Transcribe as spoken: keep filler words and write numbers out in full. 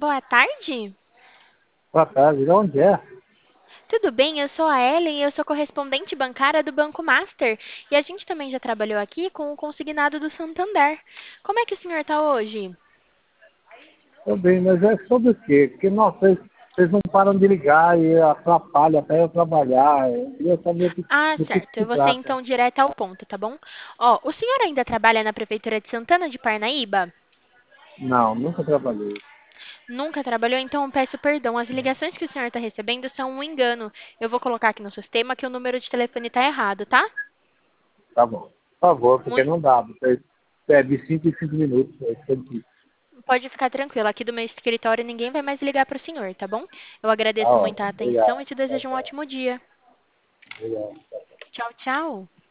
Boa tarde. Boa tarde, de onde é? Tudo bem? Eu sou a Ellen e eu sou correspondente bancária do Banco Master. E a gente também já trabalhou aqui com o consignado do Santander. Como é que o senhor está hoje? Tô bem, mas é sobre o quê? Porque, nossa, vocês, vocês não param de ligar e atrapalha até eu trabalhar. Eu queria saber do, Ah, do que, que certo. se Eu vou ser trata. então direto ao ponto, tá bom? Ó, o senhor ainda trabalha na Prefeitura de Santana de Parnaíba? Não, nunca trabalhei. Nunca trabalhou? Então eu peço perdão. As ligações que o senhor está recebendo são um engano. Eu vou colocar aqui no sistema que o número de telefone está errado, tá? Tá bom. Por favor, porque Muito. não dá. Você, é de cinco em cinco minutos. É isso que eu disse. Pode ficar tranquilo, aqui do meu escritório ninguém vai mais ligar para o senhor, tá bom? Eu Tá agradeço muito a ótimo. atenção Obrigado. e te Tchau, desejo um tchau. ótimo dia. Obrigado. Tchau, tchau.